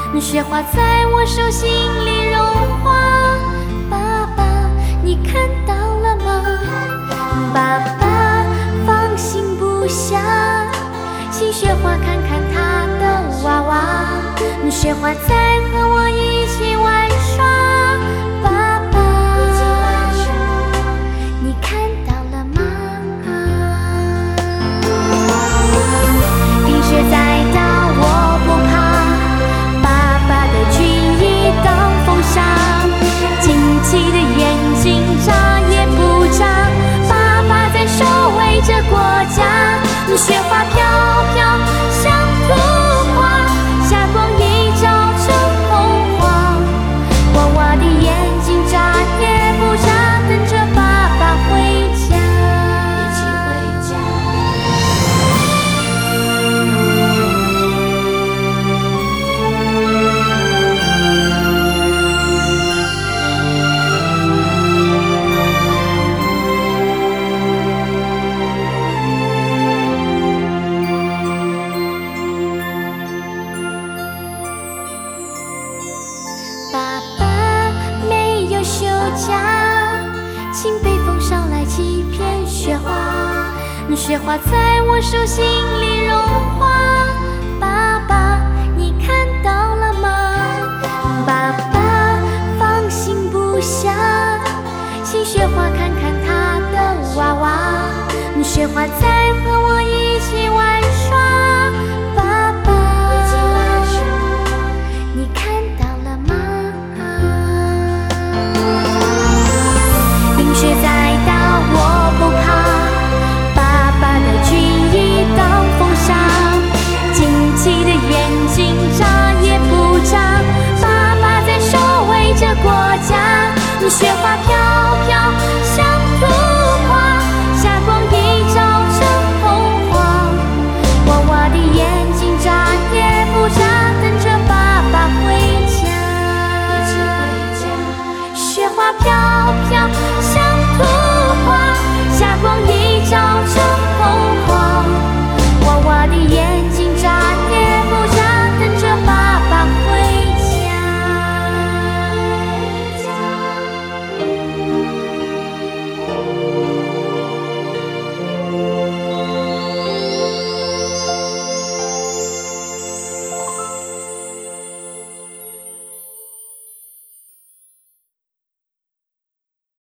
雪花在我手心里融化。爸爸，你看到了吗？爸爸放心不下，请雪花看看他的娃娃。雪花在和我一起玩耍。爸爸，你看到了吗？冰雪再大我不怕，爸爸的军衣挡风沙，惊奇的眼睛眨也不眨，爸爸在守卫着国家。雪花飘飘像图画，霞光一照成童话，娃娃的眼睛眨也不眨，等着爸爸回家。一起回家。爸爸没有休假，请北风捎来几片雪花。雪花在我手心里融化。爸爸，你看到了吗？爸爸放心不下，请雪花看看他的娃娃。雪花在和我一起玩耍。爸爸，你看到了吗？冰雪再大我不怕，爸爸的军衣挡风沙，惊奇的眼睛眨也不眨，爸爸在守卫着国家。雪